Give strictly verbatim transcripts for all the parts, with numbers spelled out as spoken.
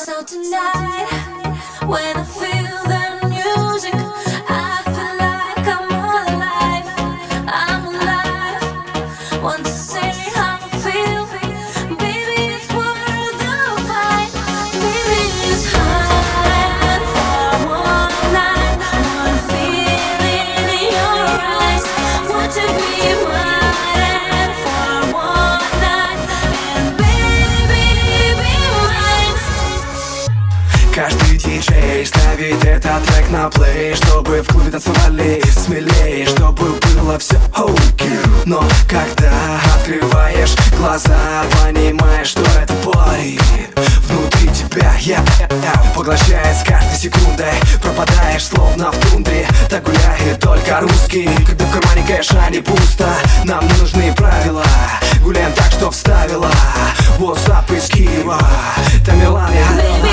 So tonight, when I feel the music, I feel like I'm alive. I'm alive. Want to say how I feel, baby, it's worth the fight. Baby, it's hard for one night, one feeling in your eyes. Want to be mine for one night, and baby, be mine. Каждый диджей ставит этот трек на плей, чтобы в клубе танцевали смелее, чтобы было все окей. Но когда открываешь глаза, понимаешь, что это парень внутри тебя, я, я, я поглощает с каждой секундой. Пропадаешь словно в тундре, так гуляет только русский. Когда в кармане кэша не пусто, нам не нужны правила. Гуляем так, что вставила WhatsApp из Киева. Тамерлан, я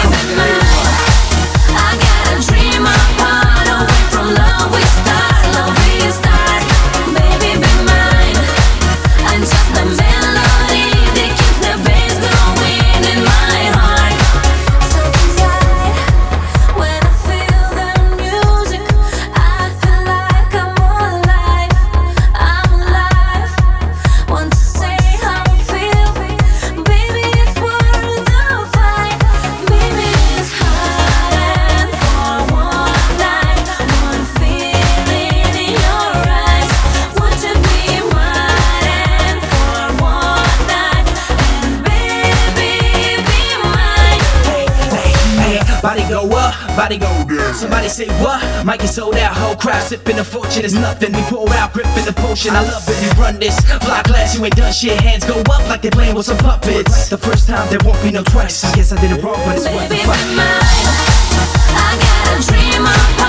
I got a dream apart, away from love we start, love we start. Baby, be mine. I'm just a melody that keeps the bass going in my heart. So tonight, when I feel the music, I feel like I'm alive. I'm alive. Want to say how I feel, baby, it's worth the fight. Baby, it's hard for one night, one feeling in your eyes. Want to be mine for one night, and baby, be mine. Hey, body go up, body go down. Somebody say what? Might get sold out, whole crowd sipping the fortune is nothing. We pour out, gripping the potion. I love it, we run this. Fly class, you ain't done shit. Hands go up like they playing with some puppets. The first time there won't be no twice. I guess I did it wrong, but it's worth the Baby, fight. be mine. I got a dream apart.